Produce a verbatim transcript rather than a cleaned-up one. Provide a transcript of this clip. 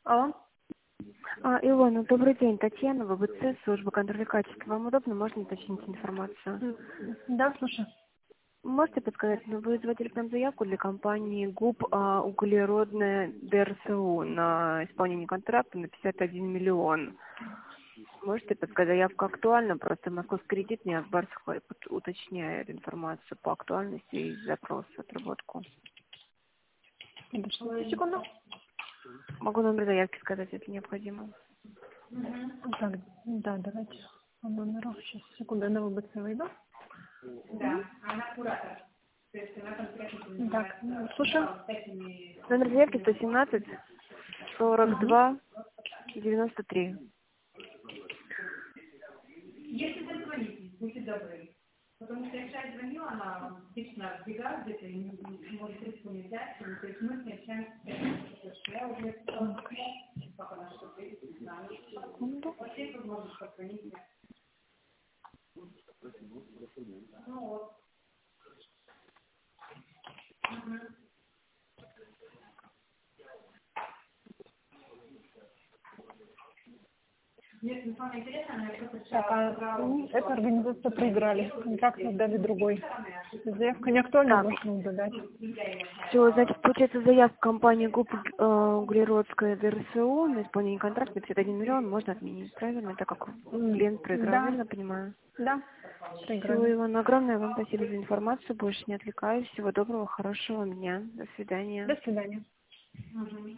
Алло. А, Илона, добрый день. Татьяна, ВБЦ, служба контроля качества. Вам удобно? Можно уточнить информацию? М, Да, слушай. Можете подсказать, ну, вы изводили к нам заявку для компании ГУП а, углеродная ДРСУ на исполнение контракта на пятьдесят один миллион. Можете подсказать, заявка актуальна? Просто Московский кредит не Акбар Сухой уточняет информацию по актуальности и запросу, отработку. Подожди секунду. Могу номер заявки сказать, если необходимо. Так, да, давайте по номеру. Сейчас, секунду, я на ВБЦ выйду. Да, она куратор. То есть она конкретно... Так, слушай. Номер заявки сто семнадцать сорок два девяносто три. Если вы звоните, будьте добры. Потому что если я звоню, она обычно сбегает где-то и не может трубку не взять. То есть мы с ней общаемся. Я уже пока на что-то не знаю. Вообще, возможно, позвонить. Ну вот. Мне самое интересное, я просто Так, а м, эту организацию проиграли. Контракт отдали другой. Заявка не актуальна, Так, можно удалять. все, значит, получается, заявка компании ГУП э, Углеродская ДРСУ на исполнение контракта на пятьдесят один миллион можно отменить, правильно? Так как М, клиент проиграл, Да, верно понимаю? да, Все, проиграли. Иван, огромное вам спасибо за информацию, больше не отвлекаюсь. Всего доброго, хорошего дня, до свидания. До свидания.